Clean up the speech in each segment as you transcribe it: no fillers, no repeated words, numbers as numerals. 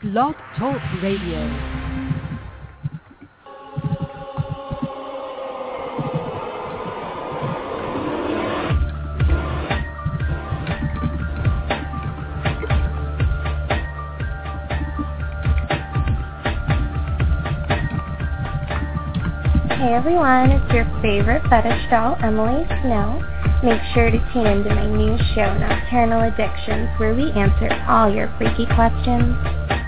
Blog Talk Radio. Hey everyone, it's your favorite fetish doll, Emily Snow. Make sure to tune into my new show, Nocturnal Addictions, where we answer all your freaky questions.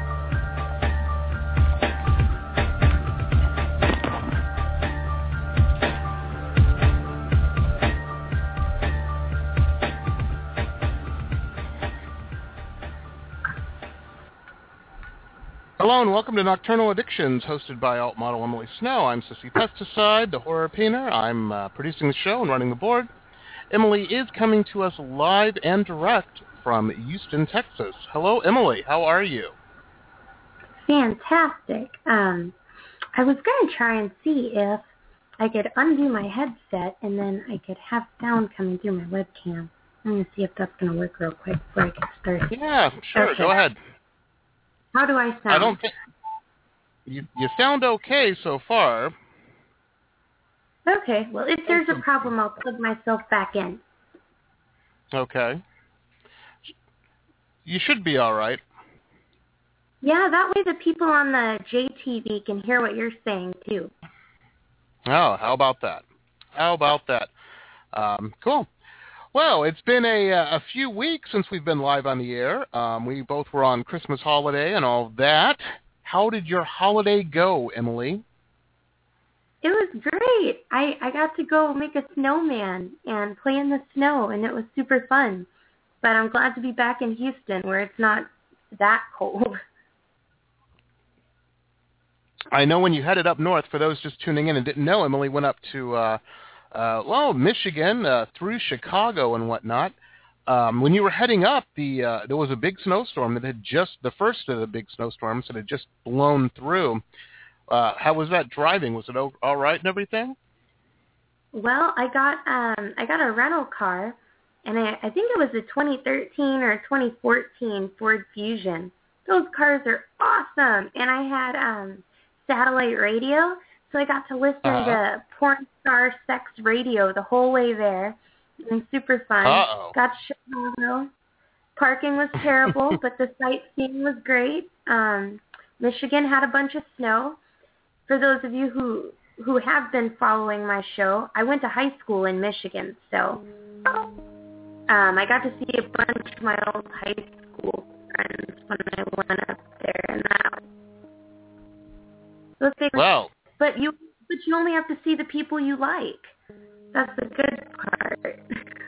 Hello and welcome to Nocturnal Addictions, hosted by alt model Emily Snow. I'm Sissy Pesticide, the horror painter. I'm producing the show and running the board. Emily is coming to us live and direct from Houston, Texas. Hello, Emily. How are you? Fantastic. I was going to try and see if I could undo my headset and then I could have sound coming through my webcam. I'm going to see if that's going to work real quick before I get started. Yeah, sure. Okay. Go ahead. How do I sound? I don't think... You sound okay so far. Okay. Well, if there's a problem, I'll plug myself back in. Okay. You should be all right. Yeah, that way the people on the JTV can hear what you're saying, too. Oh, how about that? Cool. Well, it's been a few weeks since we've been live on the air. We both were on Christmas holiday and all that. How did your holiday go, Emily? It was great. I got to go make a snowman and play in the snow, and it was super fun. But I'm glad to be back in Houston where it's not that cold. I know when you headed up north, for those just tuning in and didn't know, Emily went up to Michigan, through Chicago and whatnot. When you were heading up, there was a big snowstorm that had the first of the big snowstorms that had just blown through. How was that driving? Was it all right and everything? Well, I got a rental car, and I think it was a 2013 or 2014 Ford Fusion. Those cars are awesome, and I had satellite radio. So I got to listen to porn star sex radio the whole way there. It was super fun. Got to Chicago. Parking was terrible, but the sightseeing was great. Michigan had a bunch of snow. For those of you who have been following my show, I went to high school in Michigan, so I got to see a bunch of my old high school friends when I went up there, and that was wow. But you only have to see the people you like. That's the good part.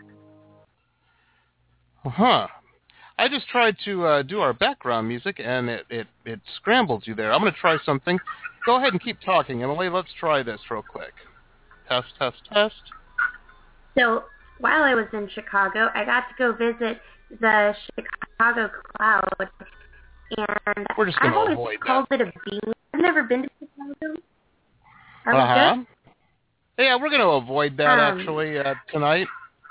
I just tried to do our background music, and it scrambled you there. I'm going to try something. Go ahead and keep talking, Emily. Let's try this real quick. Test, test, test. So while I was in Chicago, I got to go visit the Chicago Cloud, and we're just I've always called it a bean. I've never been to Chicago. Are we good? Yeah, we're going to avoid that actually tonight.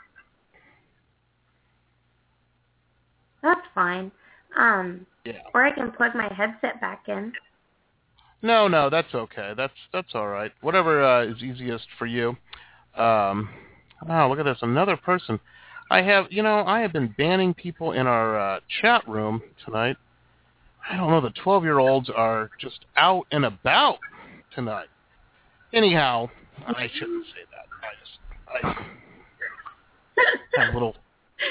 That's fine. Yeah. Or I can plug my headset back in. No, that's okay. That's all right. Whatever is easiest for you. Look at this. Another person. I have been banning people in our chat room tonight. I don't know. The 12-year-olds are just out and about tonight. Anyhow, I shouldn't say that. I have a little...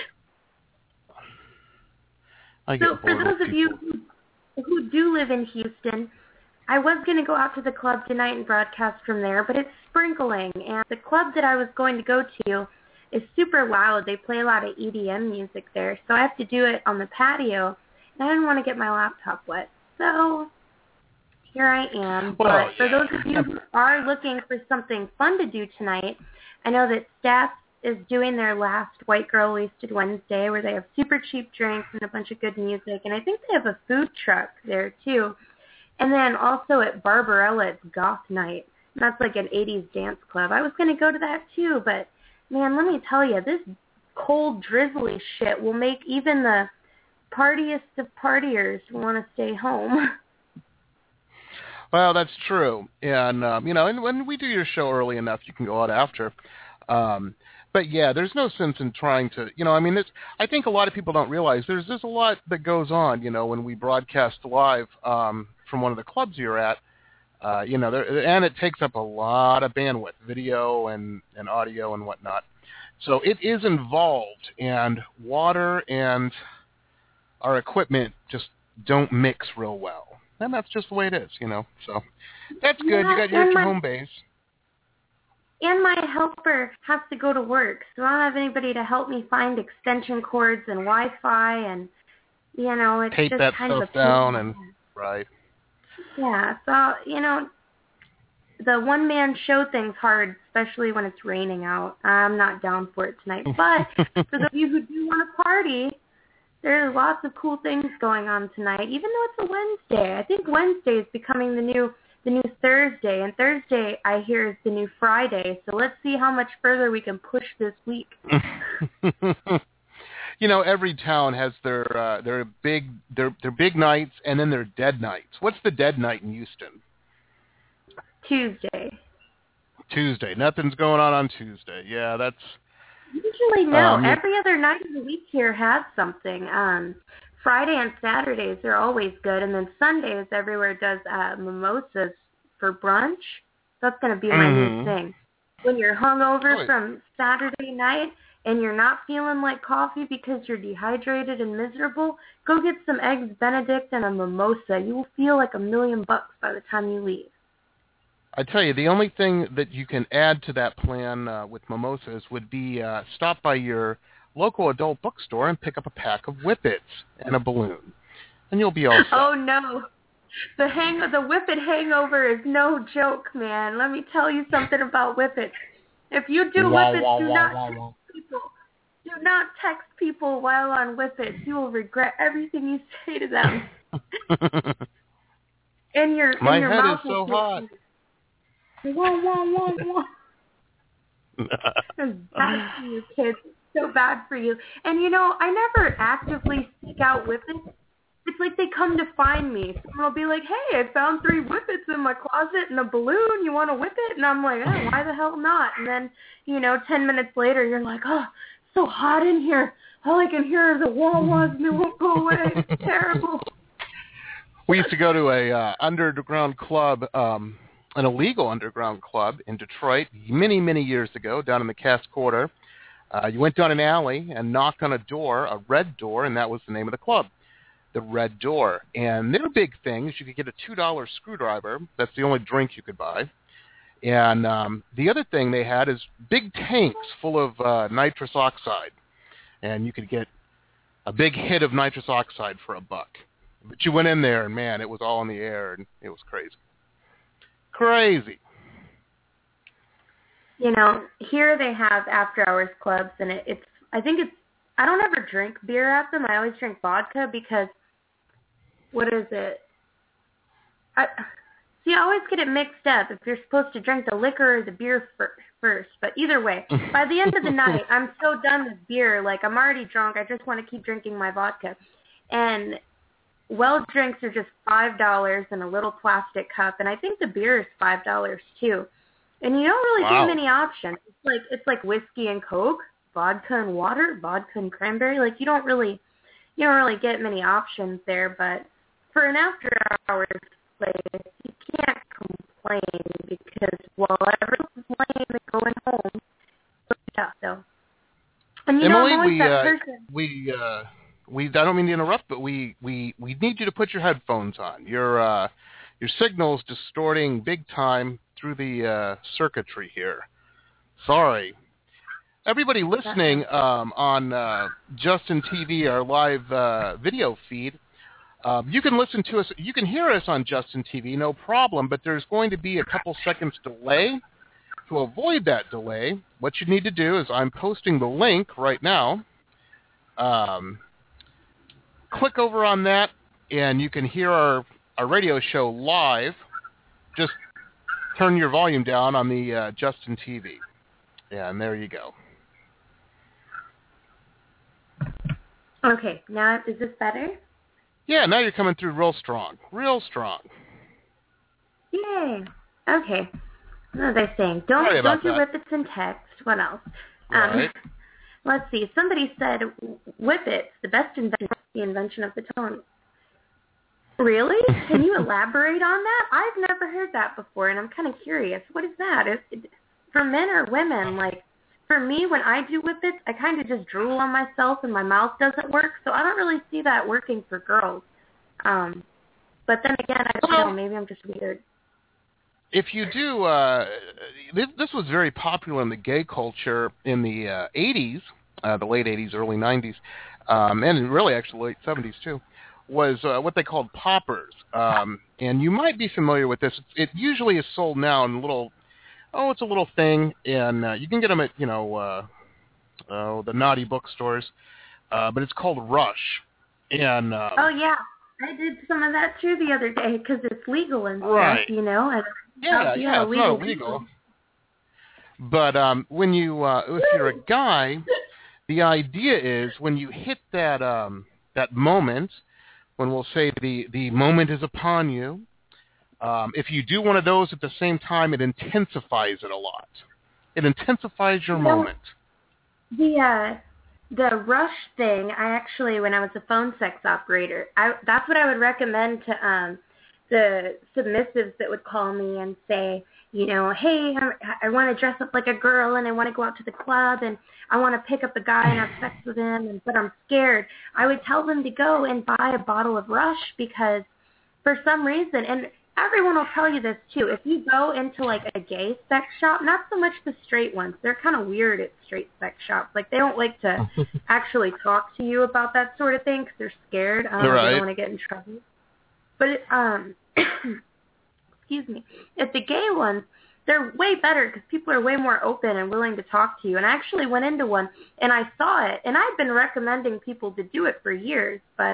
So for those of you who do live in Houston, I was going to go out to the club tonight and broadcast from there, but it's sprinkling, and the club that I was going to go to is super loud. They play a lot of EDM music there, so I have to do it on the patio, and I didn't want to get my laptop wet. So here I am. But for those of you who are looking for something fun to do tonight, I know that Staff is doing their last White Girl Wasted Wednesday, where they have super cheap drinks and a bunch of good music, and I think they have a food truck there too. And then also at Barbarella, it's Goth Night, and that's like an 80s dance club. I was going to go to that too, but man, let me tell you, this cold, drizzly shit will make even the partiest of partiers want to stay home. Well, that's true. And, and when we do your show early enough, you can go out after. But, yeah, there's no sense in trying to, I think a lot of people don't realize there's a lot that goes on, when we broadcast live from one of the clubs you're at. And it takes up a lot of bandwidth, video and audio and whatnot. So it is involved, and water and our equipment just don't mix real well. And that's just the way it is, So that's good. Yeah, You're at your home base. And my helper has to go to work, so I don't have anybody to help me find extension cords and Wi-Fi, and, it's tape just that kind of a stuff down, and right. Yeah, so, the one-man show thing's hard, especially when it's raining out. I'm not down for it tonight. But for those of you who do want to party, there's lots of cool things going on tonight, even though it's a Wednesday. I think Wednesday is becoming the new Thursday, and Thursday, I hear, is the new Friday. So let's see how much further we can push this week. Every town has their big nights and then their dead nights. What's the dead night in Houston? Tuesday. Nothing's going on Tuesday. Yeah, that's... Usually no. Every other night of the week here has something. Friday and Saturdays are always good, and then Sundays everywhere does mimosas for brunch. That's going to be my new thing. When you're hungover from Saturday night and you're not feeling like coffee because you're dehydrated and miserable, go get some Eggs Benedict and a mimosa. You will feel like $1 million by the time you leave. I tell you, the only thing that you can add to that plan with mimosas would be stop by your local adult bookstore and pick up a pack of Whippets and a balloon, and you'll be all set. Oh no, the Whippet hangover is no joke, man. Let me tell you something about Whippets. If you do Whippets, do not text people while on Whippets. You will regret everything you say to them. My your head mouth is so hot. Wah. It's bad for you, kids. So bad for you. And I never actively seek out Whippets. It's like they come to find me. Someone will be like, hey, I found 3 Whippets in my closet and a balloon. You want a Whippet? And I'm like, oh, why the hell not? And then, 10 minutes later, you're like, oh, so hot in here. All I can hear are the wah-wahs and they won't go away. It's terrible. We used to go to a underground club, an illegal underground club in Detroit many, many years ago down in the Cass Quarter. You went down an alley and knocked on a door, a red door, and that was the name of the club, the Red Door. And their big thing is you could get a $2 screwdriver. That's the only drink you could buy. And the other thing they had is big tanks full of nitrous oxide. And you could get a big hit of nitrous oxide for $1. But you went in there, and, man, it was all in the air, and it was crazy. Crazy. Here they have after-hours clubs, and I don't ever drink beer at them. I always drink vodka because, what is it? I always get it mixed up if you're supposed to drink the liquor or the beer first. But either way, by the end of the night, I'm so done with beer. Like, I'm already drunk. I just want to keep drinking my vodka. And well drinks are just $5 in a little plastic cup, and I think the beer is $5 too. And you don't really get many options. It's like whiskey and Coke, vodka and water, vodka and cranberry. Like you don't really get many options there. But for an after hours place, you can't complain because while everyone's playing and going home, yeah. So, and Emily, I'm always that person. I don't mean to interrupt, but we need you to put your headphones on. Your signal's distorting big time through the circuitry here. Sorry. Everybody listening on Justin TV, our live video feed, you can listen to us. You can hear us on Justin TV, no problem, but there's going to be a couple seconds delay. To avoid that delay, what you need to do is I'm posting the link right now. Click over on that, and you can hear our radio show live. Just turn your volume down on the Justin TV. Yeah, and there you go. Okay, now is this better? Yeah, now you're coming through real strong. Real strong. Yay. Okay. What was I saying? Don't do whippets in text. What else? Right. Let's see. Somebody said whippets, the best invention, the invention of the tone. Really? Can you elaborate on that? I've never heard that before, and I'm kind of curious. What is that? For men or women? Like, for me, when I do whippets, I kind of just drool on myself and my mouth doesn't work, so I don't really see that working for girls. But then again, I don't know. Maybe I'm just weird. If you do, this was very popular in the gay culture in the 80s, the late 80s, early 90s, and really actually late 70s too, was what they called poppers. And you might be familiar with this. It usually is sold now in it's a little thing, and you can get them at, the naughty bookstores, but it's called Rush. And oh, yeah. I did some of that too the other day because it's legal and stuff, right. And yeah, it's not illegal. But when if you're a guy, the idea is when you hit that that moment, when we'll say the moment is upon you, if you do one of those at the same time, it intensifies it a lot. It intensifies your moment. The Rush thing, I actually, when I was a phone sex operator, that's what I would recommend to the submissives that would call me and say, hey, I want to dress up like a girl and I want to go out to the club and I want to pick up a guy and have sex with him, but I'm scared. I would tell them to go and buy a bottle of Rush because for some reason, and everyone will tell you this too, if you go into like a gay sex shop, not so much the straight ones, they're kind of weird at straight sex shops. Like they don't like to actually talk to you about that sort of thing because they're scared. They don't want to get in trouble. But excuse me, at the gay ones, they're way better because people are way more open and willing to talk to you. And I actually went into one and I saw it, and I've been recommending people to do it for years, but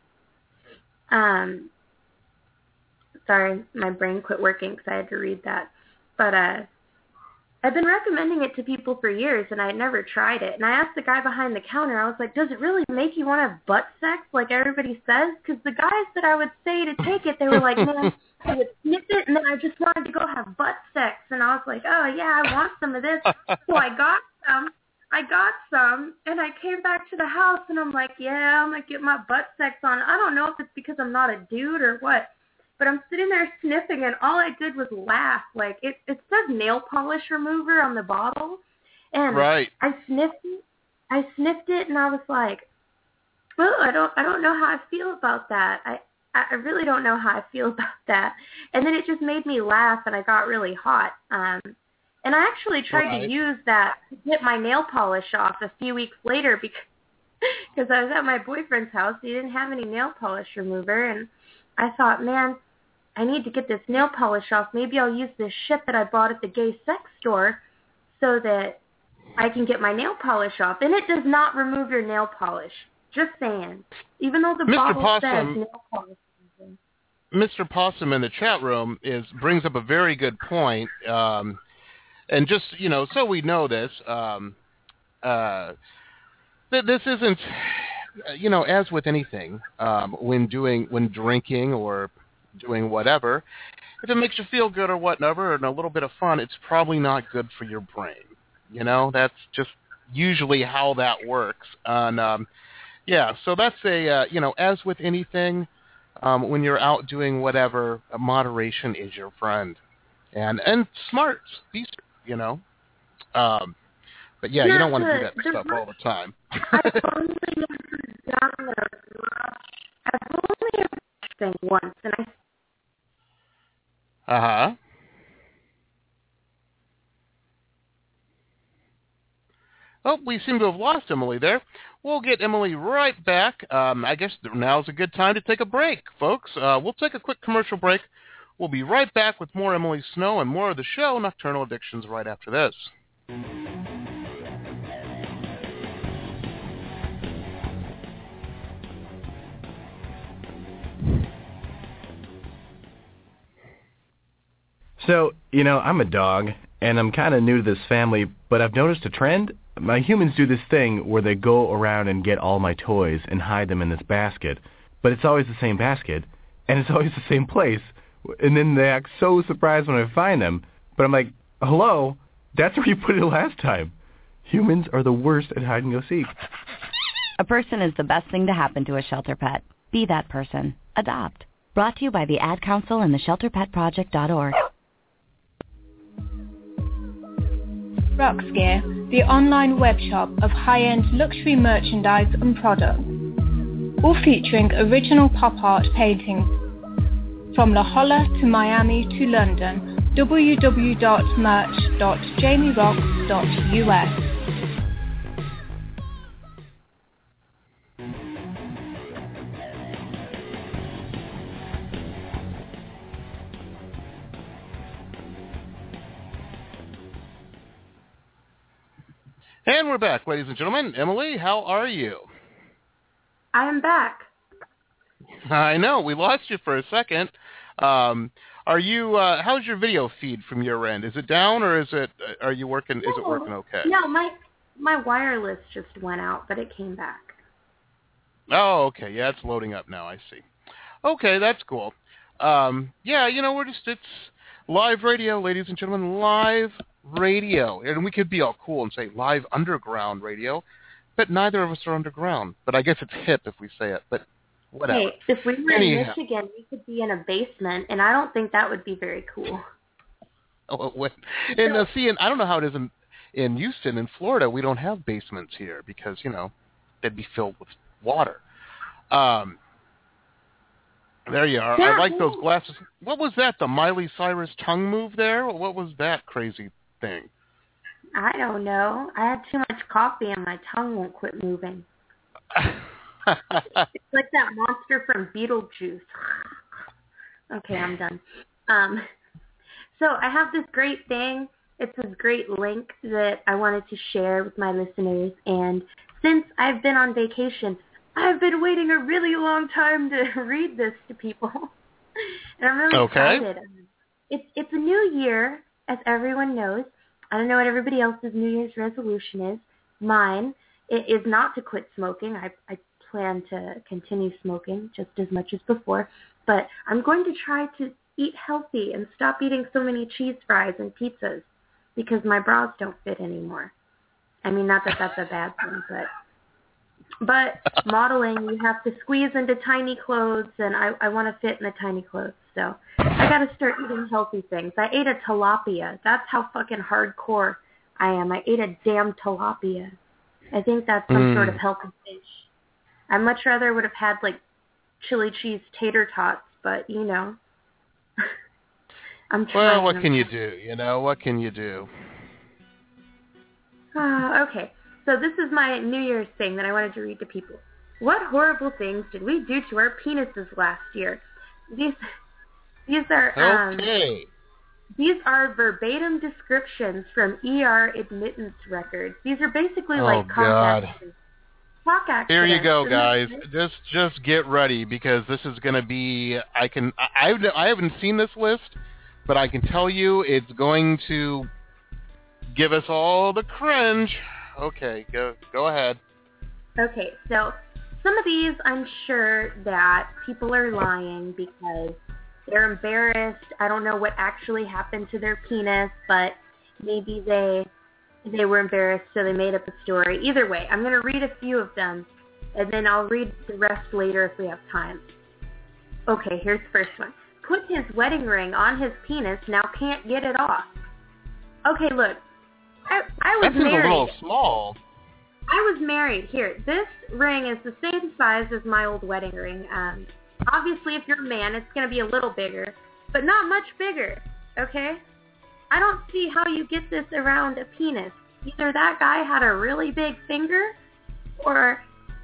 sorry, my brain quit working because I had to read that. But I've been recommending it to people for years, and I had never tried it. And I asked the guy behind the counter, I was like, does it really make you want to have butt sex like everybody says? Because the guys that I would say to take it, they were like, man, I would sniff it, and then I just wanted to go have butt sex. And I was like, oh, yeah, I want some of this. So I got some, and I came back to the house, and I'm like, yeah, I'm going to get my butt sex on. I don't know if it's because I'm not a dude or what. But I'm sitting there sniffing, and all I did was laugh. Like, it says nail polish remover on the bottle. And right. I sniffed it, and I was like, well, I don't know how I feel about that. I really don't know how I feel about that. And then it just made me laugh, and I got really hot. And I actually tried to use that to get my nail polish off a few weeks later because I was at my boyfriend's house. He didn't have any nail polish remover, and I thought, man, I need to get this nail polish off. Maybe I'll use this shit that I bought at the gay sex store so that I can get my nail polish off. And it does not remove your nail polish. Just saying. Even though the bottle says nail polish. Mr. Possum in the chat room brings up a very good point. And just, so we know this, this isn't, as with anything, when drinking or doing whatever, if it makes you feel good or whatever and a little bit of fun, it's probably not good for your brain. That's just usually how that works. And so that's as with anything, when you're out doing whatever, moderation is your friend. And smart, be smart, but yeah, you don't want to do that stuff all the time. I've only done I've only ever thing once, and Uh-huh. Oh, we seem to have lost Emily there. We'll get Emily right back. I guess now's a good time to take a break, folks. We'll take a quick commercial break. We'll be right back with more Emily Snow and more of the show, Nocturnal Addictions, right after this. So, I'm a dog, and I'm kind of new to this family, but I've noticed a trend. my humans do this thing where they go around and get all my toys and hide them in this basket, but it's always the same basket, and it's always the same place, and then they act so surprised when I find them, but I'm like, hello, that's where you put it last time. Humans are the worst at hide and go seek. A person is the best thing to happen to a shelter pet. Be that person. Adopt. Brought to you by the Ad Council and the ShelterPetProject.org. Roxgear, the online web shop of high-end luxury merchandise and products, all featuring original pop art paintings. From La Jolla to Miami to London, www.merch.jamieroxx.us. And we're back, ladies and gentlemen. Emily, how are you? I am back. I know, we lost you for a second. Are you? How's your video feed from your end? Is it down, or is it? Are you working? Is it working okay? No, my wireless just went out, but it came back. Oh, okay. Yeah, it's loading up now. I see. Okay, that's cool. Yeah, it's live radio, ladies and gentlemen, live radio. And we could be all cool and say live underground radio, but neither of us are underground. But I guess it's hip if we say it, but whatever. Hey, if we were in Michigan, we could be in a basement, and I don't think that would be very cool. Oh, and I don't know how it is in Houston, in Florida. We don't have basements here because, they'd be filled with water. There you are. Yeah, I like those glasses. What was that, the Miley Cyrus tongue move there? What was that crazy thing? I don't know. I had too much coffee and my tongue won't quit moving. It's like that monster from Beetlejuice. Okay, I'm done. So I have this great thing. It's this great link that I wanted to share with my listeners. And since I've been on vacation, I've been waiting a really long time to read this to people. And I'm really excited. It's a new year, as everyone knows. I don't know what everybody else's New Year's resolution is. Mine is not to quit smoking. I plan to continue smoking just as much as before. But I'm going to try to eat healthy and stop eating so many cheese fries and pizzas because my bras don't fit anymore. I mean, not that that's a bad thing, but modeling, you have to squeeze into tiny clothes, and I want to fit in the tiny clothes. So I got to start eating healthy things. I ate a tilapia. That's how fucking hardcore I am. I ate a damn tilapia. I think that's some sort of healthy fish. I much rather would have had, chili cheese tater tots, but, I'm trying. Well, what can you do? What can you do? Okay. So this is my New Year's thing that I wanted to read to people. What horrible things did we do to our penises last year? These are okay. These are verbatim descriptions from ER admittance records. These are basically talk accidents. Here you go, guys. Just get ready because this is going to be. I haven't seen this list, but I can tell you it's going to give us all the cringe. Okay, go ahead. Okay, so some of these I'm sure that people are lying because they're embarrassed. I don't know what actually happened to their penis, but maybe they were embarrassed, so they made up a story. Either way, I'm going to read a few of them, and then I'll read the rest later if we have time. Okay, here's the first one. Put his wedding ring on his penis, now can't get it off. Okay, look. I was married. That's a little small. I was married. Here, this ring is the same size as my old wedding ring. Obviously, if you're a man, it's going to be a little bigger, but not much bigger, okay? I don't see how you get this around a penis. Either that guy had a really big finger, or,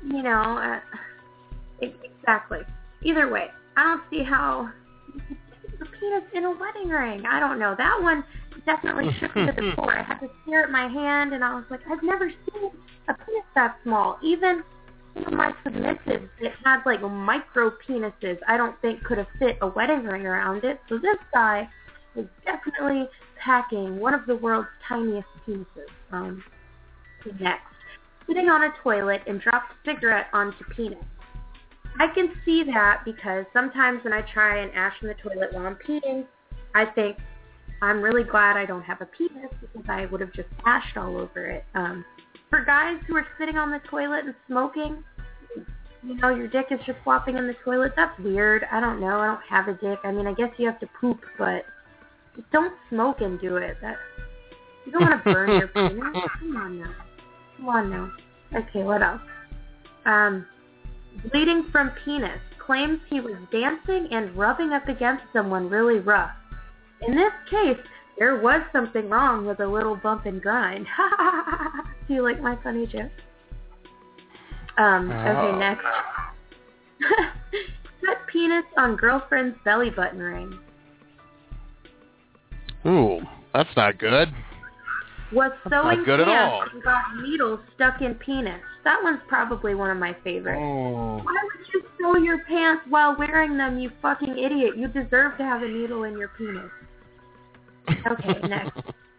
exactly. Either way, I don't see how you could put a penis in a wedding ring. I don't know. That one definitely shook me to the core. I had to stare at my hand, and I was like, I've never seen a penis that small. Even my submissives that had micro penises, I don't think could have fit a wedding ring around it. So this guy was definitely packing one of the world's tiniest penises. Okay, next. Sitting on a toilet and dropped a cigarette onto penis. I can see that because sometimes when I try and ash in the toilet while I'm peeing, I think, I'm really glad I don't have a penis because I would have just ashed all over it. For guys who are sitting on the toilet and smoking, you know, your dick is just flopping in the toilet. That's weird. I don't know. I don't have a dick. I mean, I guess you have to poop, but just don't smoke and do it. You don't want to burn your penis. Come on now. Okay, what else? Bleeding from penis. Claims he was dancing and rubbing up against someone really rough. In this case, there was something wrong with a little bump and grind. Do you like my funny joke? Okay, next. Put penis on girlfriend's belly button ring. Ooh, that's not good. Was sewing not good at all. pants and got needles stuck in penis. That one's probably one of my favorites. Oh. Why would you sew your pants while wearing them, you fucking idiot? You deserve to have a needle in your penis. Okay, next.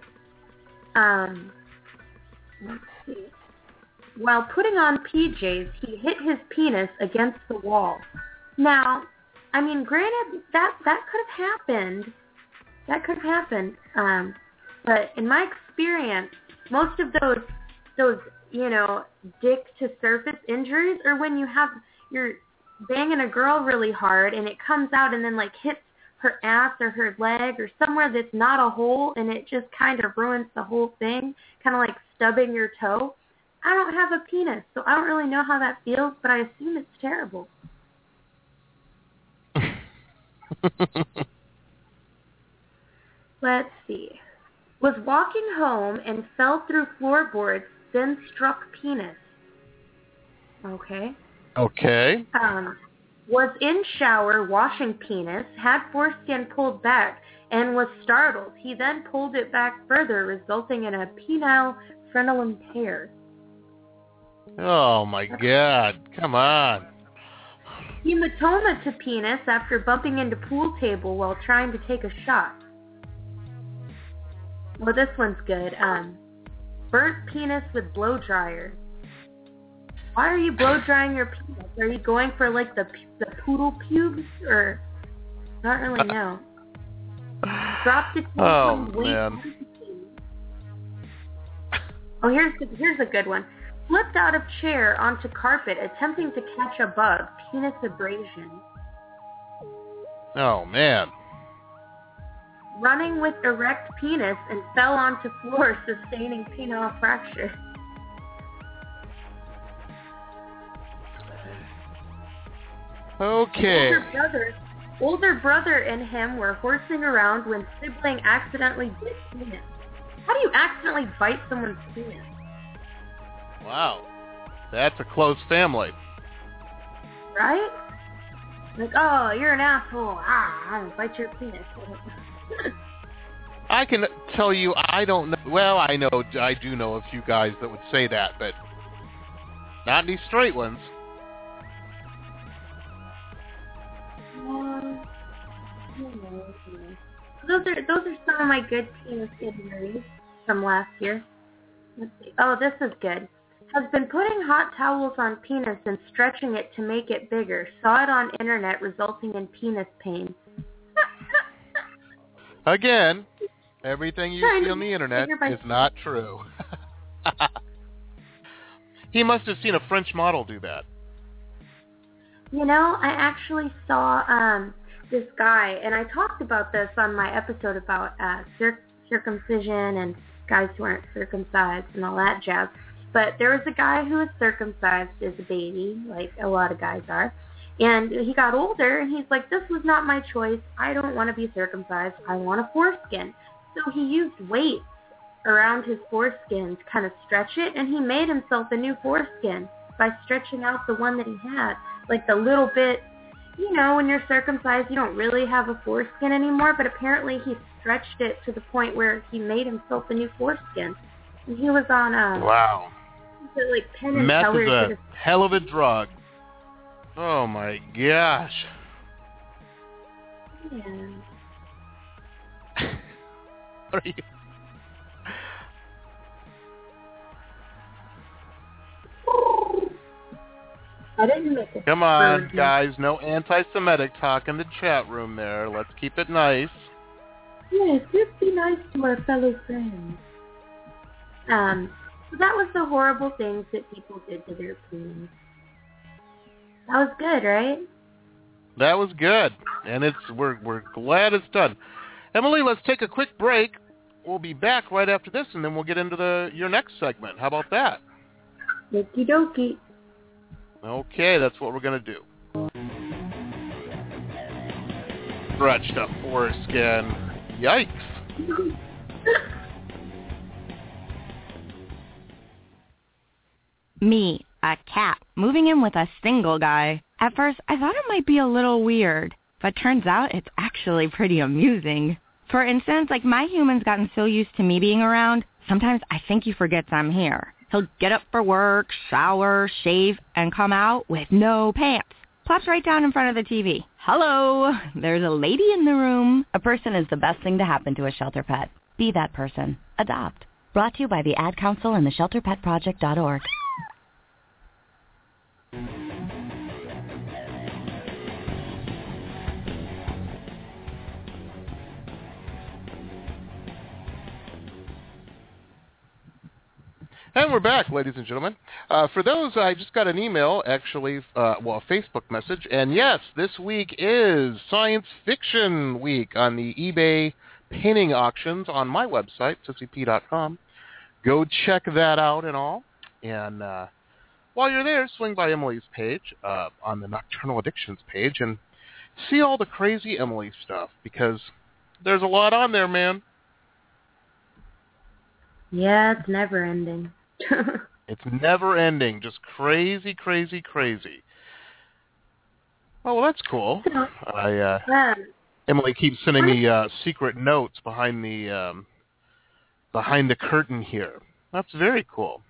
Let's see. While putting on PJs, he hit his penis against the wall. Now, I mean, granted, that could have happened. That could have happened. But in my experience, most of those, you know, dick to surface injuries are when you're banging a girl really hard and it comes out and then like hits her ass or her leg or somewhere that's not a hole and it just kind of ruins the whole thing, kind of like stubbing your toe. I don't have a penis, so I don't really know how that feels, but I assume it's terrible. Let's see. Was walking home and fell through floorboards, then struck penis. Okay. Okay. Was in shower washing penis, had foreskin pulled back, and was startled. He then pulled it back further, resulting in a penile frenulum tear. Oh, my God. Come on. Hematoma to penis after bumping into pool table while trying to take a shot. Well, this one's good. Burnt penis with blow dryer. Why are you blow drying your penis? Are you going for like the poodle pubes or? I don't really know. Dropped it. Oh man. Oh, here's a good one. Flipped out of chair onto carpet, attempting to catch a bug. Penis abrasion. Oh man. Running with erect penis and fell onto floor, sustaining penile fracture. Okay. Older brother and him were horsing around when sibling accidentally bit penis. How do you accidentally bite someone's penis? Wow. That's a close family. Right? Like, oh, you're an asshole. I'm going to bite your penis. I can tell you I don't know. Well, I do know a few guys that would say that, but not any straight ones. Those are some of my good penis injuries from last year. Let's see. Oh, this is good. Has been putting hot towels on penis and stretching it to make it bigger. Saw it on internet, resulting in penis pain. Again, everything you see on the internet is not true. He must have seen a French model do that. You know, I actually saw this guy, and I talked about this on my episode about circumcision and guys who aren't circumcised and all that jazz. But there was a guy who was circumcised as a baby, like a lot of guys are. And he got older, and he's like, this was not my choice. I don't want to be circumcised. I want a foreskin. So he used weights around his foreskin to kind of stretch it, and he made himself a new foreskin by stretching out the one that he had. Like the little bit, you know, when you're circumcised, you don't really have a foreskin anymore, but apparently he stretched it to the point where he made himself a new foreskin. And he was on wow. Like Penn and Meth Teller is a hell of a drug. Oh my gosh. Yeah. What are you? I didn't make it. Come on, guys. No anti-Semitic talk in the chat room there. Let's keep it nice. Yes, let's be nice to our fellow friends. So that was the horrible things that people did to their queens. That was good, right? That was good, and we're glad it's done. Emily, let's take a quick break. We'll be back right after this, and then we'll get into your next segment. How about that? Okie dokie. Okay, that's what we're going to do. Stretched up foreskin. Yikes. Me, a cat, moving in with a single guy. At first, I thought it might be a little weird, but turns out it's actually pretty amusing. For instance, like my human's gotten so used to me being around, sometimes I think he forgets I'm here. He'll get up for work, shower, shave, and come out with no pants. Plops right down in front of the TV. Hello, there's a lady in the room. A person is the best thing to happen to a shelter pet. Be that person. Adopt. Brought to you by the Ad Council and the ShelterPetProject.org. And we're back, ladies and gentlemen. For those, I just got an email, actually, a Facebook message. And yes, this week is Science Fiction Week on the eBay painting auctions on my website, sissyp.com. Go check that out and all. And while you're there, swing by Emily's page on the Nocturnal Addictions page and see all the crazy Emily stuff, because there's a lot on there, man. Yeah, it's never ending. It's never ending. Just crazy, crazy, crazy. Oh, well, that's cool. Emily keeps sending me secret notes behind the curtain here. That's very cool.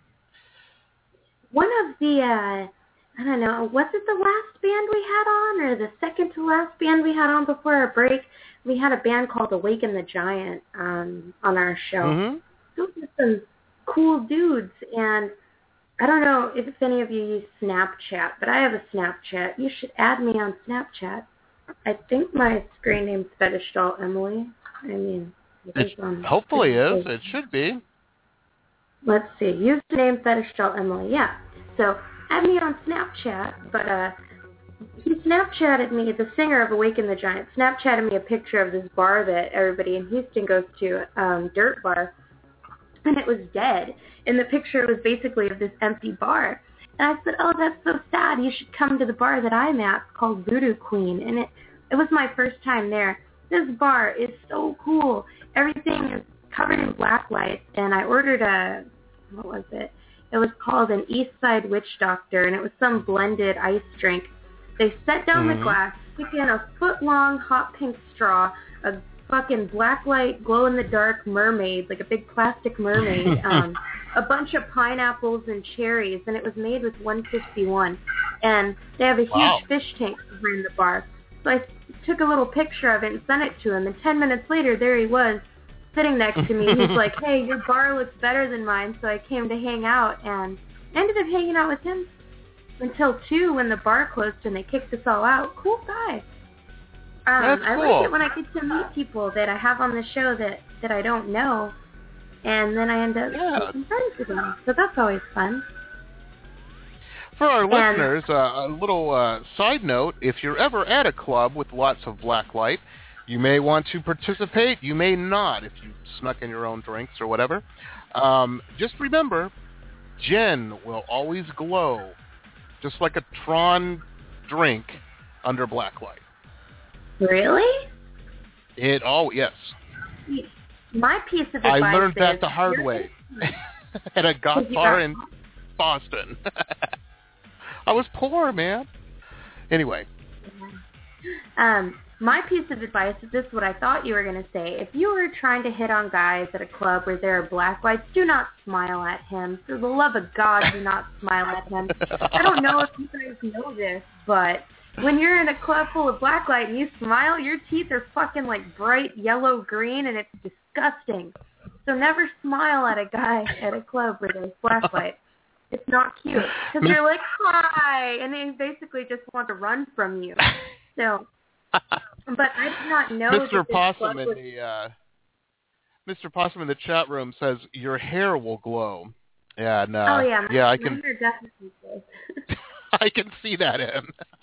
One of the, I don't know, was it the last band we had on, or the second to last band we had on before our break? We had a band called Awaken the Giant on our show. Mm-hmm. Those are some cool dudes, and I don't know if any of you use Snapchat, but I have a Snapchat. You should add me on Snapchat. I think my screen name's Fetish Doll Emily. I mean, it hopefully is. It should be. Let's see. Username Fetish Doll Emily. Yeah. So add me on Snapchat, but he Snapchatted me, the singer of Awaken the Giant, Snapchatted me a picture of this bar that everybody in Houston goes to, Dirt Bar, and it was dead. And the picture was basically of this empty bar. And I said, oh, that's so sad. You should come to the bar that I'm at. It's called Voodoo Queen. And it was my first time there. This bar is so cool. Everything is covered in black lights. And I ordered what was it? It was called an East Side Witch Doctor, and it was some blended ice drink. They set down the glass, stick in a foot-long hot pink straw, a fucking black light, glow-in-the-dark mermaid, like a big plastic mermaid, a bunch of pineapples and cherries, and it was made with 151. And they have a huge fish tank behind the bar. So I took a little picture of it and sent it to him, and 10 minutes later, there he was, sitting next to me. He's like, hey, your bar looks better than mine, so I came to hang out, and I ended up hanging out with him until 2 when the bar closed and they kicked us all out. Cool guy. That's I cool. like it when I get to meet people that I have on the show that I don't know, and then I end up making friends with them. So that's always fun. For our listeners, a little side note, if you're ever at a club with lots of black light, you may want to participate. You may not if you snuck in your own drinks or whatever. Just remember, Jen will always glow, just like a Tron drink under black light. Really? Yes. My piece of advice I learned that is, the hard way at a goth bar in Boston. I was poor, man. Anyway. My piece of advice is this: what I thought you were going to say. If you were trying to hit on guys at a club where there are black lights, do not smile at him. For the love of God, do not smile at him. I don't know if you guys know this, but when you're in a club full of black light and you smile, your teeth are fucking like bright yellow-green, and it's disgusting. So never smile at a guy at a club where there's black light. It's not cute because they're like, hi, and they basically just want to run from you. So, but I did not know Mr. Possum was... Mr. Possum in the chat room says your hair will glow. Yeah, no. Oh yeah, I my hair definitely does. I can see that in.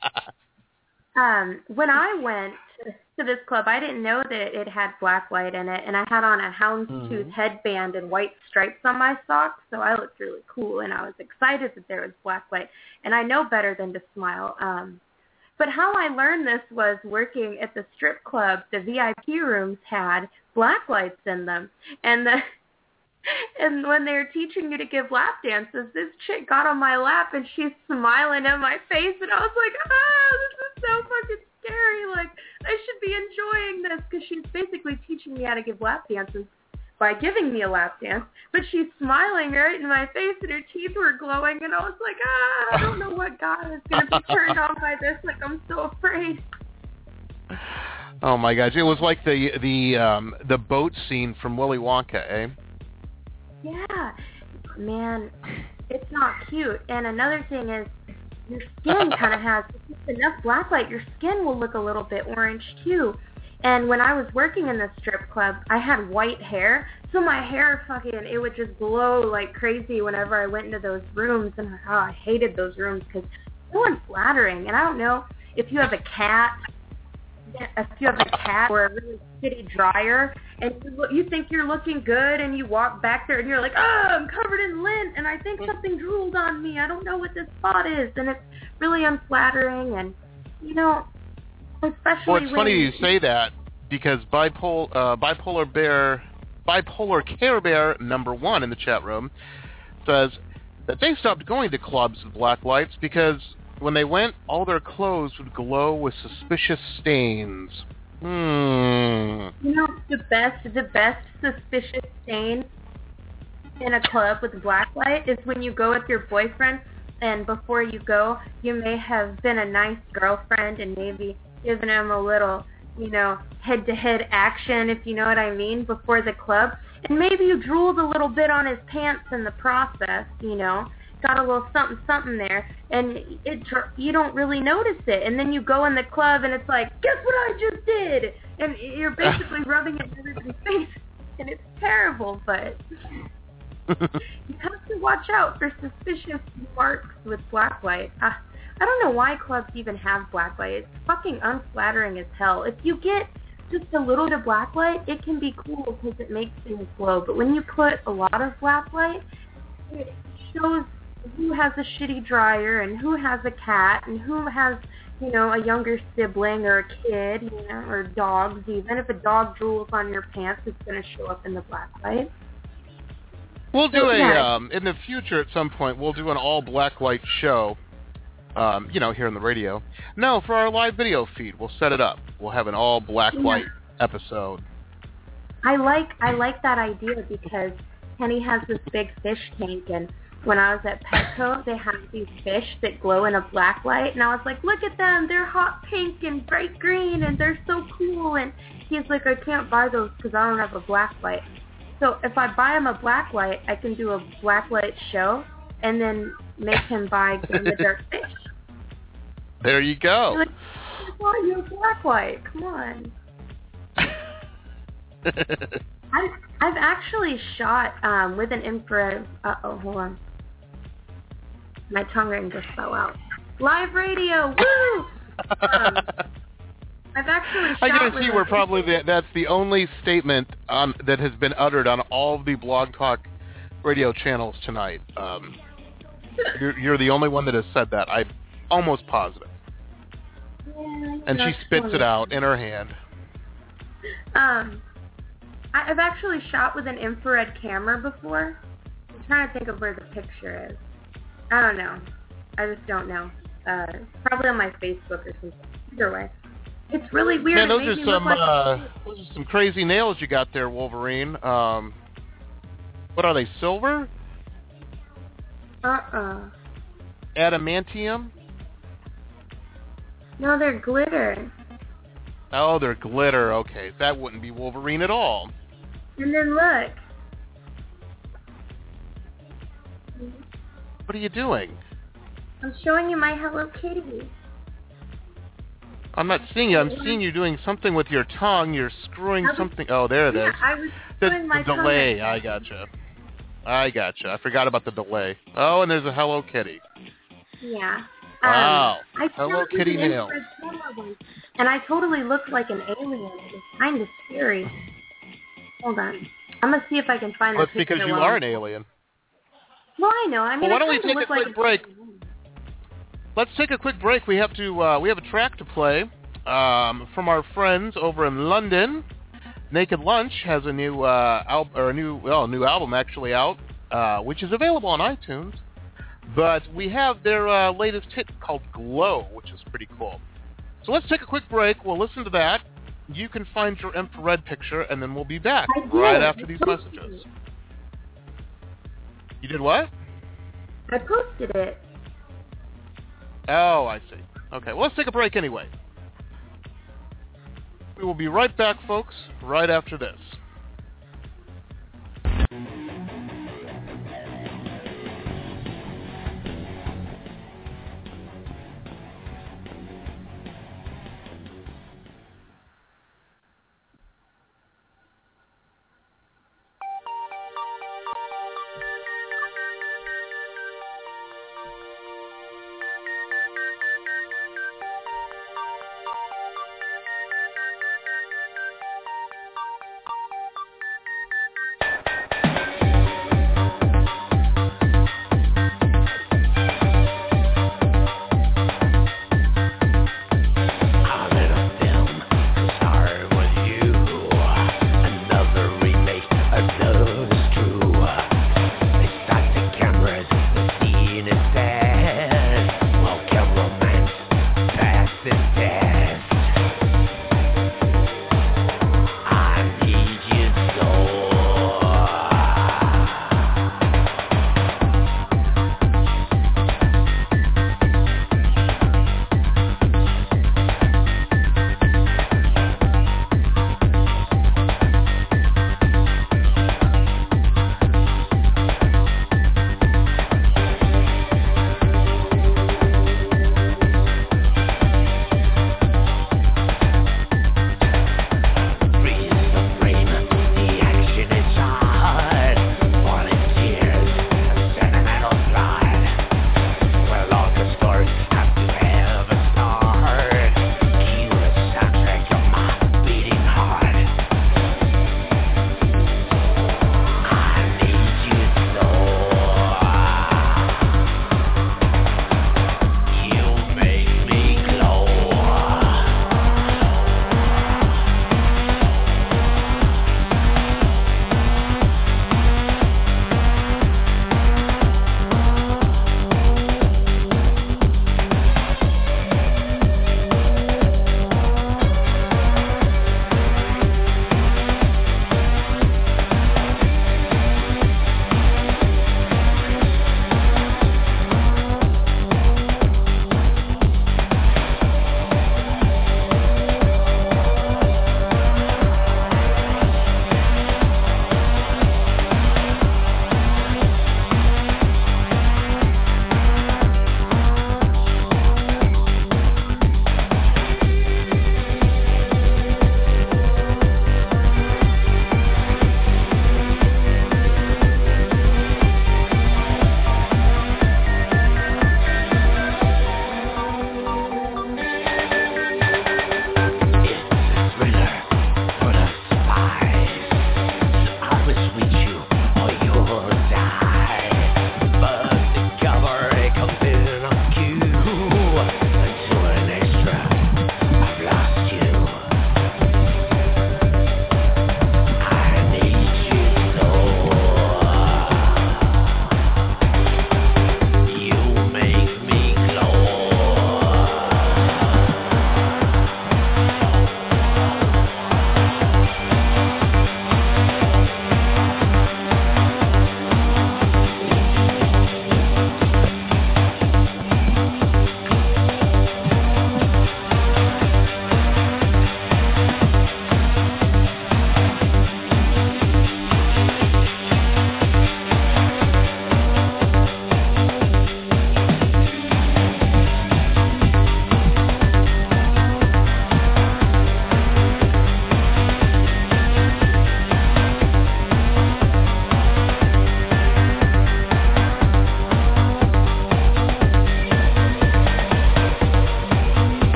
When I went to this club, I didn't know that it had blacklight in it, and I had on a houndstooth headband and white stripes on my socks, so I looked really cool, and I was excited that there was blacklight, and I know better than to smile. But how I learned this was working at the strip club. The VIP rooms had blacklights in them, and when they were teaching you to give lap dances, this chick got on my lap and she's smiling in my face, and I was like, this is so fucking scary. Like, I should be enjoying this because she's basically teaching me how to give lap dances by giving me a lap dance, but she's smiling right in my face and her teeth were glowing, and I was like, I don't know what God is going to be turned on by this. Like, I'm so afraid. Oh my gosh, it was like the boat scene from Willy Wonka, eh? Yeah, man, it's not cute. And another thing is, your skin kind of has enough blacklight. Your skin will look a little bit orange too. And when I was working in the strip club, I had white hair, so my hair it would just glow like crazy whenever I went into those rooms. And I hated those rooms because it's so unflattering. And I don't know if you have a cat. Or a really shitty dryer, and you think you're looking good, and you walk back there, and you're like, I'm covered in lint, and I think something drooled on me. I don't know what this spot is, and it's really unflattering, and, especially Well, it's funny you say that, because Bipolar Care Bear #1 in the chat room says that they stopped going to clubs with black lights because when they went, all their clothes would glow with suspicious stains. The best suspicious stain in a club with black light is when you go with your boyfriend, and before you go, you may have been a nice girlfriend and maybe given him a little, head-to-head action, if you know what I mean, before the club. And maybe you drooled a little bit on his pants in the process, got a little something there, and you don't really notice it. And then you go in the club, and it's like, guess what I just did? And you're basically rubbing it in everybody's face, and it's terrible, but you have to watch out for suspicious marks with blacklight. I don't know why clubs even have blacklight. It's fucking unflattering as hell. If you get just a little bit of blacklight, it can be cool because it makes things glow. But when you put a lot of blacklight, it shows who has a shitty dryer and who has a cat and who has, a younger sibling or a kid, or dogs even. If a dog drools on your pants, it's going to show up in the blacklight. We'll do in the future at some point, we'll do an all blacklight show, here on the radio. No, for our live video feed, we'll set it up. We'll have an all blacklight episode. I like that idea because Kenny has this big fish tank, and when I was at Petco, they have these fish that glow in a black light, and I was like, look at them, they're hot pink and bright green, and they're so cool, and he's like, I can't buy those because I don't have a black light. So if I buy him a black light, I can do a black light show, and then make him buy the dark fish. There you go. Like, I bought you a black light, come on. I've actually shot with an infrared. Hold on. My tongue ring just fell out. Live radio, woo! I've actually shot. I can see where probably that's the only statement that has been uttered on all of the Blog Talk radio channels tonight. You're the only one that has said that. I'm almost positive. Yeah, and she spits it out in her hand. I've actually shot with an infrared camera before. I'm trying to think of where the picture is. I don't know. I just don't know. Probably on my Facebook or something. Either way. It's really weird. Man, those are some crazy nails you got there, Wolverine. What are they, silver? Adamantium? No, they're glitter. Oh, they're glitter. Okay, that wouldn't be Wolverine at all. And then look. What are you doing? I'm showing you my Hello Kitty. I'm not seeing you. I'm seeing you doing something with your tongue. You're screwing something. Oh, there it is. I was doing my the delay. I gotcha. I forgot about the delay. Oh, and there's a Hello Kitty. Yeah. Wow. I Hello Kitty mail. And I totally looked like an alien. It was kind of scary. Hold on. I'm going to see if I can find Well, that it's because you are an alien. Well, I know. I mean, why don't we take a quick break? Let's take a quick break. We have a track to play from our friends over in London. Naked Lunch has a new album actually out, which is available on iTunes. But we have their latest hit called Glow, which is pretty cool. So let's take a quick break. We'll listen to that. You can find your infrared picture, and then we'll be back right after these messages. You did what? I posted it. Oh, I see. Okay, well, let's take a break anyway. We will be right back, folks, right after this.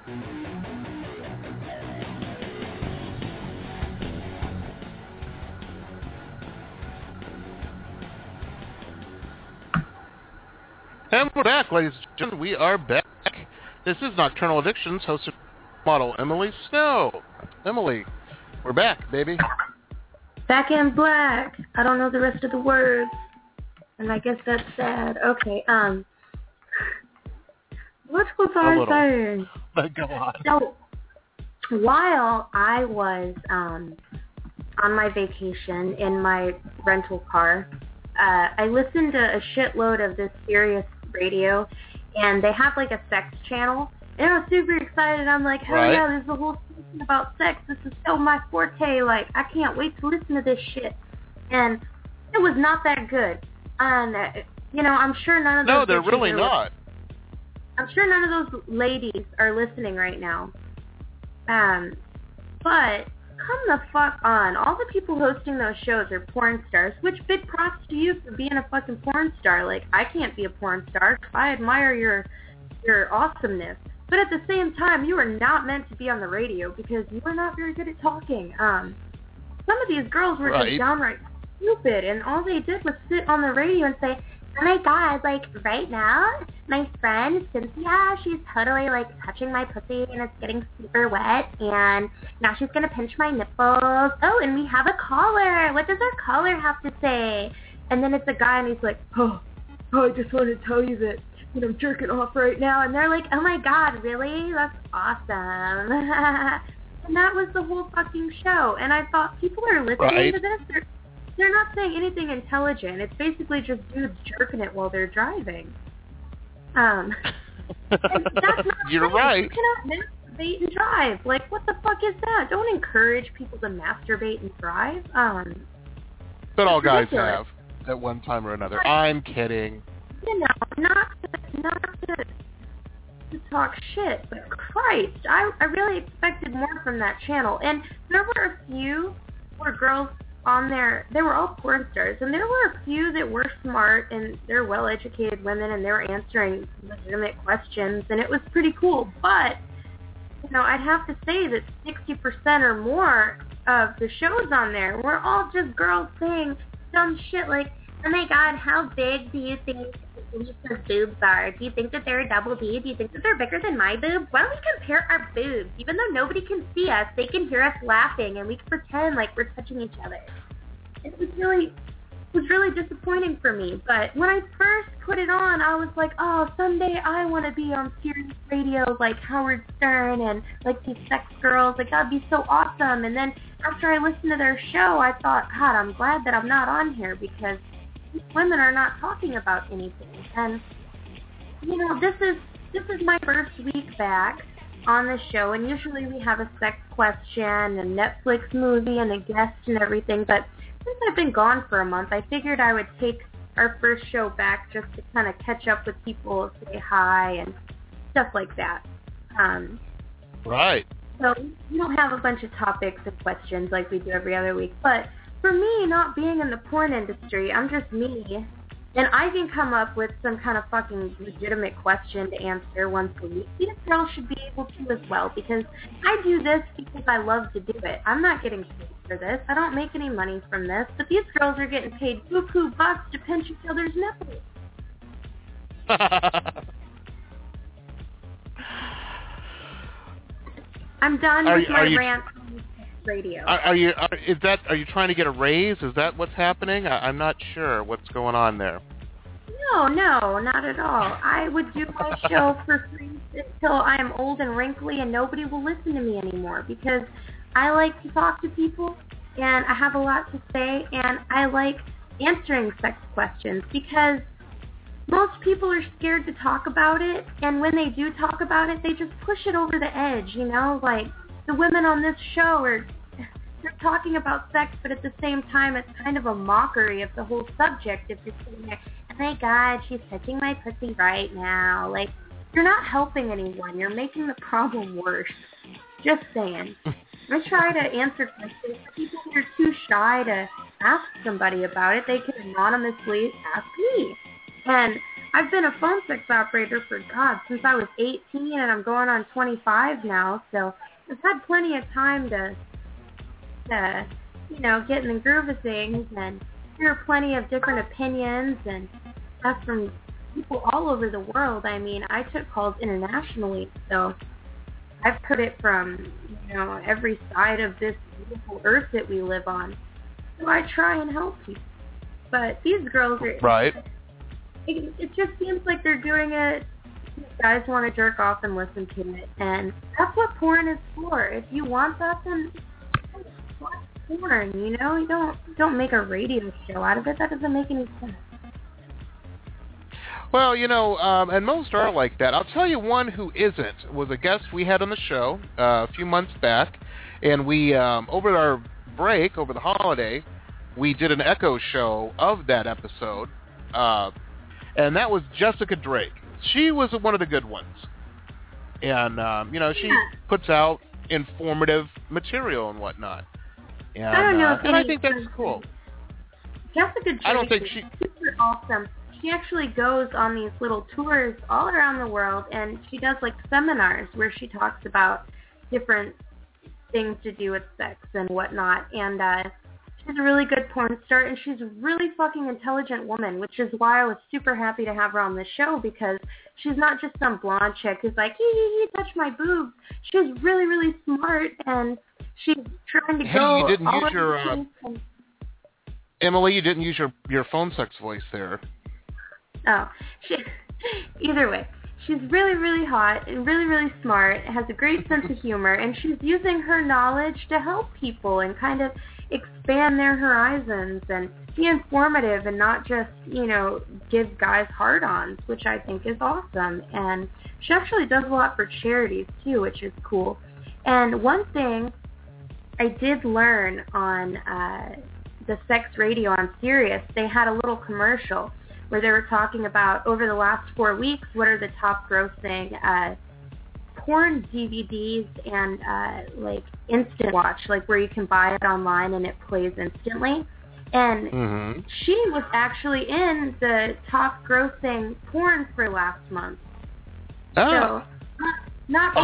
And we're back, ladies and gentlemen. We are back. This is Nocturnal Addictions, hosted by model Emily Snow. Emily, we're back, baby. Back in black. I don't know the rest of the words, and I guess that's sad. Okay, what was I saying? Go on. So, while I was on my vacation in my rental car, I listened to a shitload of this Sirius radio, and they have like a sex channel, and I was super excited. I'm like, hell yeah, there's a whole section about sex. This is so my forte. Like, I can't wait to listen to this shit. And it was not that good. And, I'm sure none of those... No, they're really not. I'm sure none of those ladies are listening right now. But... come the fuck on. All the people hosting those shows are porn stars, which big props to you for being a fucking porn star. Like, I can't be a porn star. I admire your awesomeness. But at the same time, you are not meant to be on the radio because you are not very good at talking. Some of these girls were just downright stupid, and all they did was sit on the radio and say, oh my god, like, right now, my friend Cynthia, she's totally, like, touching my pussy, and it's getting super wet, and now she's gonna pinch my nipples. Oh, and we have a caller. What does our caller have to say? And then it's a guy, and he's like, oh, I just want to tell you that, I'm jerking off right now. And they're like, oh my god, really? That's awesome. And that was the whole fucking show. And I thought, people are listening to this. They're not saying anything intelligent. It's basically just dudes jerking it while they're driving. And that's not You're right. You cannot masturbate and drive. Like, what the fuck is that? Don't encourage people to masturbate and drive. But all guys have at one time or another. I'm kidding. Not to talk shit, but Christ, I really expected more from that channel. And there were a few where girls on there, they were all porn stars, and there were a few that were smart, and they're well-educated women, and they were answering legitimate questions, and it was pretty cool. But, I'd have to say that 60% or more of the shows on there were all just girls saying dumb shit like, oh my god, how big do you think Lisa's boobs are? Do you think that they're a double D? Do you think that they're bigger than my boobs? Why don't we compare our boobs? Even though nobody can see us, they can hear us laughing, and we can pretend like we're touching each other. It was really disappointing for me. But when I first put it on, I was like, oh, someday I want to be on Sirius Radio like Howard Stern and like these sex girls. Like, that'd be so awesome. And then after I listened to their show, I thought, God, I'm glad that I'm not on here because these women are not talking about anything. And, this is my first week back on the show, and usually we have a sex question, a Netflix movie, and a guest and everything, but since I've been gone for a month, I figured I would take our first show back just to kind of catch up with people, say hi, and stuff like that. Right. So we don't have a bunch of topics and questions like we do every other week, but for me, not being in the porn industry, I'm just me, and I can come up with some kind of fucking legitimate question to answer once a week. These girls should be able to as well, because I do this because I love to do it. I'm not getting paid for this. I don't make any money from this, but these girls are getting paid buku bucks to pinch each other's nipples. I'm done with my rant. Radio. Are you trying to get a raise? Is that what's happening? I'm not sure what's going on there. No, not at all. I would do my show for free until I'm old and wrinkly and nobody will listen to me anymore, because I like to talk to people and I have a lot to say, and I like answering sex questions because most people are scared to talk about it, and when they do talk about it, they just push it over the edge, like the women on this show they're talking about sex, but at the same time, it's kind of a mockery of the whole subject. If you're sitting there, oh my god, she's touching my pussy right now. Like, you're not helping anyone. You're making the problem worse. Just saying. I try to answer questions. People who are too shy to ask somebody about it, they can anonymously ask me. And I've been a phone sex operator for, God, since I was 18, and I'm going on 25 now, so I've had plenty of time to get in the groove of things and hear plenty of different opinions and stuff from people all over the world. I mean, I took calls internationally, so I've heard it from, every side of this beautiful earth that we live on. So I try and help people. But these girls are... Right. It just seems like they're doing it. These guys want to jerk off and listen to it. And that's what porn is for. If you want that, then watch porn, You don't make a radio show out of it. That doesn't make any sense. Well, and most are like that. I'll tell you one who isn't was a guest we had on the show a few months back, and we, over our break, over the holiday, we did an echo show of that episode, and that was Jessica Drake. She was one of the good ones, and, she puts out informative material and whatnot, and I don't know and I think that's cool. Jessica Drake I don't think is super awesome. She actually goes on these little tours all around the world, and she does like seminars where she talks about different things to do with sex and whatnot. And she's a really good porn star, and she's a really fucking intelligent woman, which is why I was super happy to have her on the show, because she's not just some blonde chick who's like, he touched my boobs. She's really, really smart, and she's trying to go. You didn't use your Emily. You didn't use your phone sex voice there. Oh, either way, she's really, really hot and really, really smart, has a great sense of humor, and she's using her knowledge to help people and kind of expand their horizons and be informative and not just, give guys hard-ons, which I think is awesome. And she actually does a lot for charities, too, which is cool. And one thing I did learn on the sex radio on Sirius, they had a little commercial where they were talking about, over the last 4 weeks, what are the top grossing porn DVDs and instant watch, like where you can buy it online and it plays instantly. And she was actually in the top grossing porn for last month. Oh. So not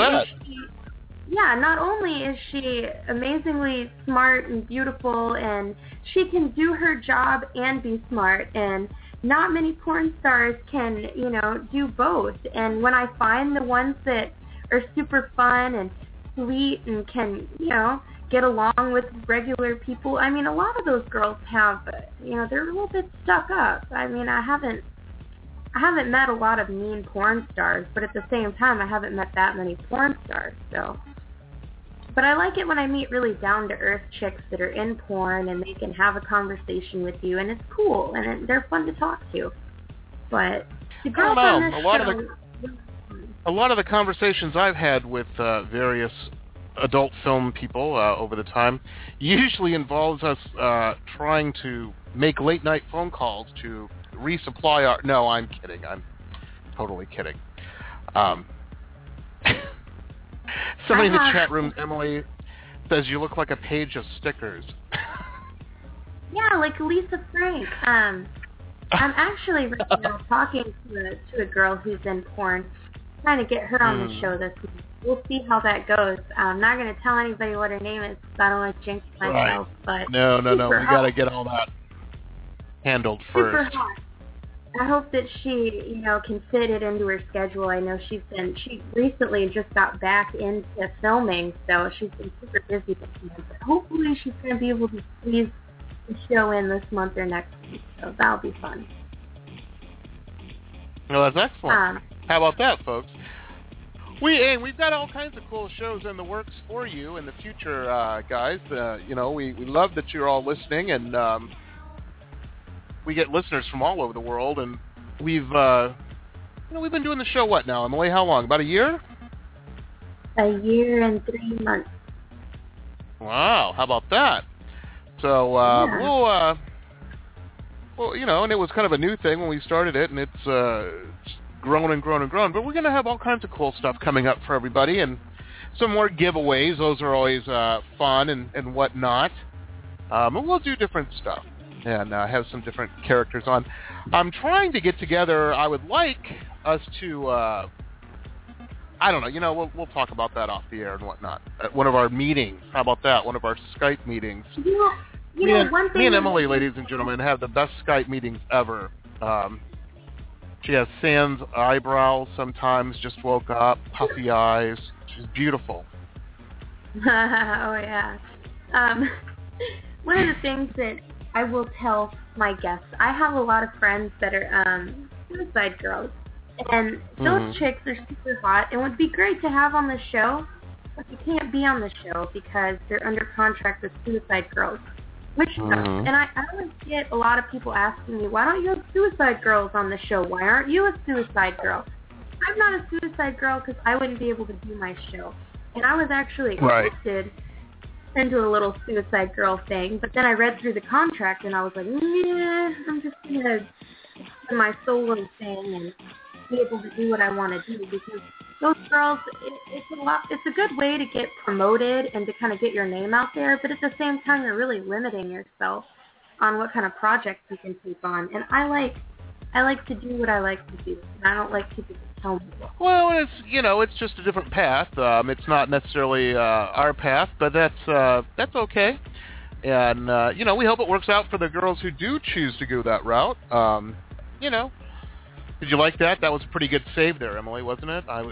only is she amazingly smart and beautiful, and she can do her job and be smart, and not many porn stars can, do both. And when I find the ones that are super fun and sweet and can, get along with regular people, I mean, a lot of those girls have, they're a little bit stuck up. I mean, I haven't met a lot of mean porn stars, but at the same time, I haven't met that many porn stars, so. But I like it when I meet really down-to-earth chicks that are in porn and they can have a conversation with you, and it's cool, and they're fun to talk to. But the girls on this show... A lot of the conversations I've had with various adult film people over the time usually involves us trying to make late-night phone calls to resupply our... No, I'm kidding. I'm totally kidding. Somebody in the chat room, Emily, says you look like a page of stickers. Yeah, like Lisa Frank. I'm actually right now talking to a girl who's in porn, trying to get her on the show this week. We'll see how that goes. I'm not going to tell anybody what her name is because I don't want to jinx myself. Right. But no. We got to get all that handled first. Super hot. I hope that she, can fit it into her schedule. I know she recently just got back into filming, so she's been super busy this month. But hopefully she's going to be able to squeeze the show in this month or next week, so that'll be fun. Well, that's excellent. How about that, folks? We've got all kinds of cool shows in the works for you in the future, guys. We love that you're all listening, and we get listeners from all over the world, and we've been doing the show what now, Emily? How long? About a year? A year and 3 months. Wow, how about that? So and it was kind of a new thing when we started it, and it's grown and grown and grown. But we're going to have all kinds of cool stuff coming up for everybody, and some more giveaways. Those are always fun and whatnot. And we'll do different stuff. and have some different characters on. I'm trying to get together. I would like us to, I don't know, we'll talk about that off the air and whatnot. At one of our meetings. How about that? One of our Skype meetings. Me and Emily, ladies and gentlemen, have the best Skype meetings ever. She has sans eyebrows sometimes, just woke up, puffy eyes. She's beautiful. Oh, yeah. One of the things that I will tell my guests, I have a lot of friends that are suicide girls, and those chicks are super hot and would be great to have on the show, but they can't be on the show because they're under contract with Suicide Girls, which sucks. And I always get a lot of people asking me, why don't you have Suicide Girls on the show? Why aren't you a suicide girl? I'm not a suicide girl because I wouldn't be able to do my show. And I was actually accepted into a little suicide girl thing, but then I read through the contract and I was like, yeah, I'm just going to do my solo thing and be able to do what I want to do, because those girls, it's a good way to get promoted and to kind of get your name out there, but at the same time you're really limiting yourself on what kind of projects you can take on. And I like to do what I like to do, and I don't like people to tell me. Well, it's just a different path. It's not necessarily our path, but that's okay. And we hope it works out for the girls who do choose to go that route. Did you like that? That was a pretty good save there, Emily, wasn't it? I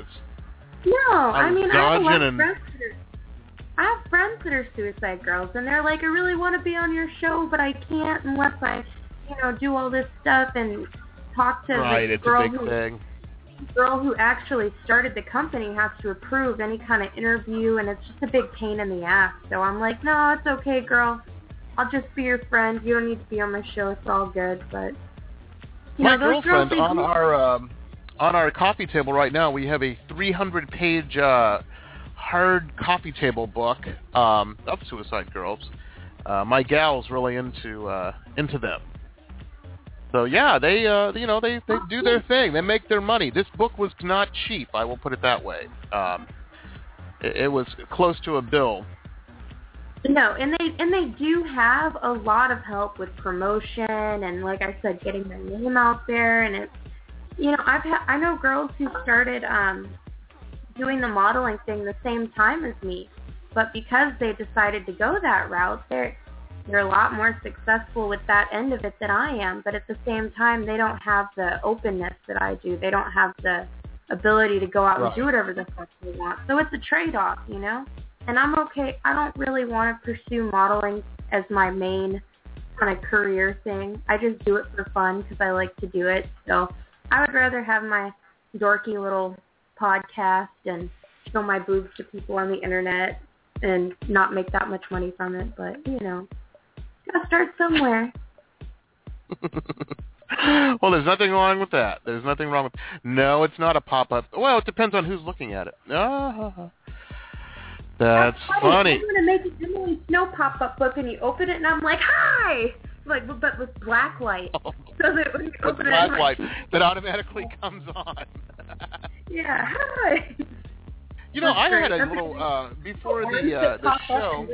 have friends that are suicide girls, and they're like, I really want to be on your show, but I can't unless I, do all this stuff and talk to the girl who actually started the company has to approve any kind of interview, and it's just a big pain in the ass. So I'm like, no, it's okay, girl. I'll just be your friend. You don't need to be on my show. It's all good. But my girlfriend, on our coffee table right now, we have a 300-page hard coffee table book of Suicide Girls. My gal's really into them. So yeah, they do their thing. They make their money. This book was not cheap. I will put it that way. It was close to a bill. No, and they do have a lot of help with promotion and, like I said, getting their name out there. And it's, I know girls who started doing the modeling thing the same time as me, but because they decided to go that route, they're a lot more successful with that end of it than I am. But at the same time, they don't have the openness that I do. They don't have the ability to go out and do whatever the fuck they want. So it's a trade-off, And I'm okay. I don't really want to pursue modeling as my main kind of career thing. I just do it for fun because I like to do it. So I would rather have my dorky little podcast and show my boobs to people on the internet and not make that much money from it. But, gotta start somewhere. Well, there's nothing wrong with that. There's nothing wrong with... No, it's not a pop-up. Well, it depends on who's looking at it. That's funny. I'm going to make an Emily Snow pop-up book, and you open it, and I'm like, hi! But with black light. Oh, so that when you open black light that automatically comes on. Yeah, hi! I had a little, before the show...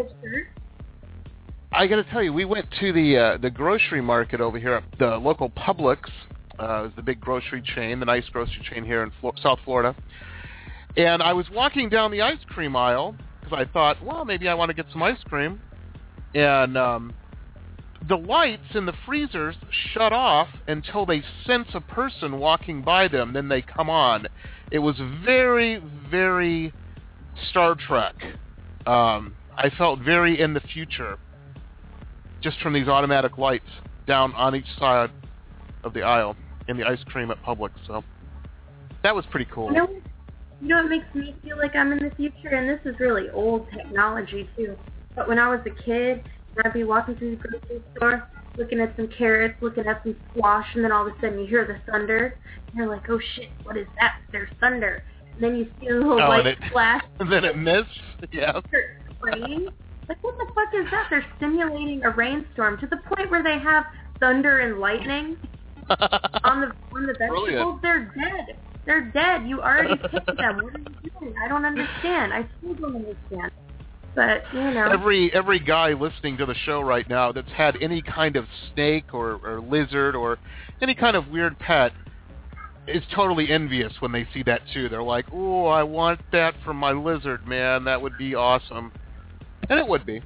I got to tell you, we went to the grocery market over here at the local Publix. It's the big grocery chain, the nice grocery chain here in South Florida. And I was walking down the ice cream aisle because I thought, well, maybe I want to get some ice cream. And the lights in the freezers shut off until they sense a person walking by them. Then they come on. It was very, very Star Trek. I felt very in the future just from these automatic lights down on each side of the aisle in the ice cream at Publix. So that was pretty cool. It makes me feel like I'm in the future, and this is really old technology, too. But when I was a kid, I'd be walking through the grocery store, looking at some carrots, looking at some squash, and then all of a sudden you hear the thunder, and you're like, oh shit, what is that? There's thunder. And then you see a little light flash. And then it missed, yeah. Rain. Like, what the fuck is that? They're simulating a rainstorm to the point where they have thunder and lightning on the vegetables. Brilliant. They're dead. They're dead. You already picked them. What are you doing? I don't understand. I still don't understand. But, you know. Every guy listening to the show right now that's had any kind of snake or lizard or any kind of weird pet is totally envious when they see that too. They're like, "Oh, I want that for my lizard, man. That would be awesome." And it would be.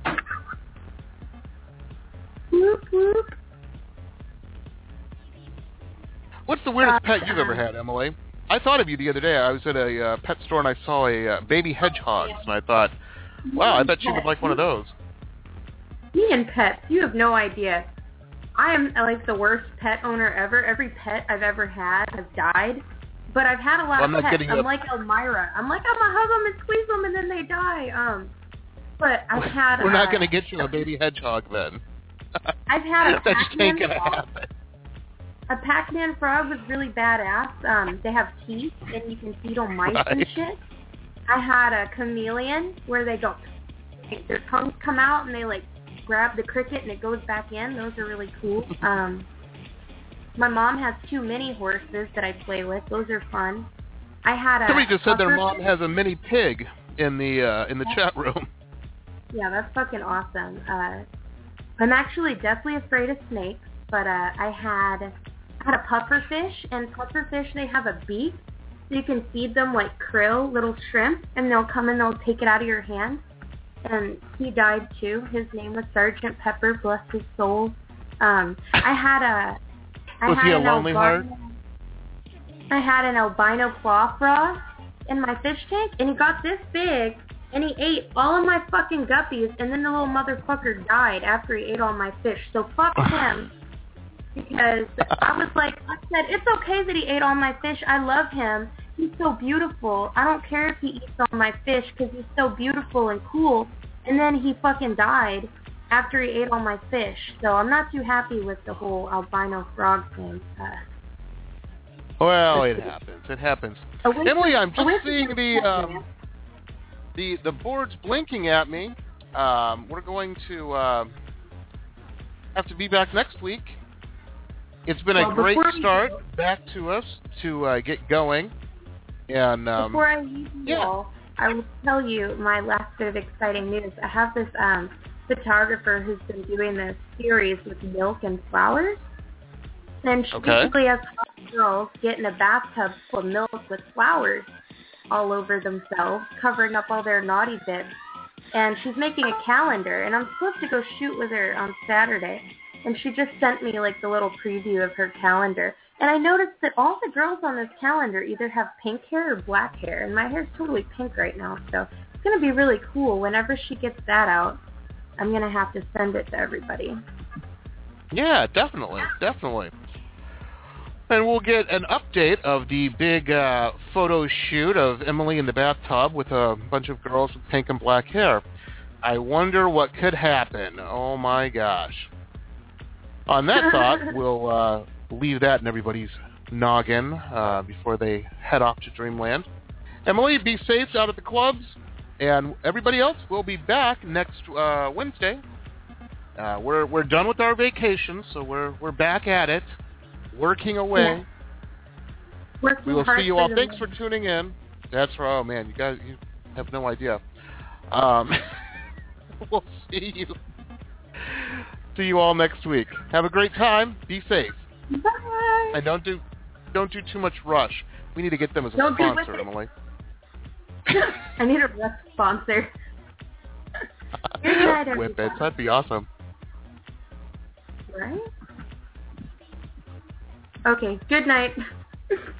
Whoop, whoop. What's the weirdest pet you've ever had, Emily? I thought of you the other day. I was at a pet store and I saw a baby hedgehog, and I thought, wow, I bet you would like one of those. Me and pets, you have no idea. I am like the worst pet owner ever. Every pet I've ever had has died. But I've had a lot of pets. I'm like Elmira. I'm like, I'm going to hug them and squeeze them and then they die. But I've had... We're not going to get you a baby hedgehog then. I've had a That just ain't going to happen. A Pac-Man frog was really badass. They have teeth, and you can feed them mice and shit. I had a chameleon where they go, their tongues come out, and they, like, grab the cricket, and it goes back in. Those are really cool. My mom has 2 mini horses that I play with. Those are fun. I had a... Somebody just said their mom has a mini pig in the chat room. Yeah, that's fucking awesome. I'm actually deathly afraid of snakes, but I had a pufferfish, and pufferfish, they have a beak, so you can feed them like krill, little shrimp, and they'll come and they'll take it out of your hand. And he died too. His name was Sergeant Pepper, bless his soul. Was he a lonely heart? I had an albino claw frog in my fish tank, and he got this big, and he ate all of my fucking guppies, and then the little motherfucker died after he ate all my fish. So fuck him. Because I was like, I said, it's okay that he ate all my fish. I love him. He's so beautiful. I don't care if he eats all my fish because he's so beautiful and cool. And then he fucking died after he ate all my fish. So I'm not too happy with the whole albino frog thing. Well, it happens. It happens. Emily, I'm just seeing the board's blinking at me. We're going to have to be back next week. It's been a great start back to us to get going. And before I leave you all, I will tell you my last bit of exciting news. I have this photographer who's been doing this series with milk and flowers. And she basically has girls get in a bathtub full of milk with flowers all over themselves, covering up all their naughty bits. And she's making a calendar, and I'm supposed to go shoot with her on Saturday. And she just sent me like the little preview of her calendar. And I noticed that all the girls on this calendar either have pink hair or black hair. And my hair's totally pink right now. So it's going to be really cool. Whenever she gets that out, I'm going to have to send it to everybody. Yeah, definitely. Definitely. And we'll get an update of the big photo shoot of Emily in the bathtub with a bunch of girls with pink and black hair. I wonder what could happen. Oh, my gosh. On that thought, we'll leave that in everybody's noggin before they head off to Dreamland. Emily, be safe out at the clubs, and everybody else will be back next Wednesday. We're done with our vacation, so we're back at it, working away. Yeah. We will see you all. Thanks for tuning in. That's right. Oh man, you have no idea. We'll see you. See you all next week. Have a great time. Be safe. Bye. And don't do too much rush. We need to get them as a sponsor, Emily. I need a rush sponsor. Whippets, that'd be awesome. Right? Okay, good night.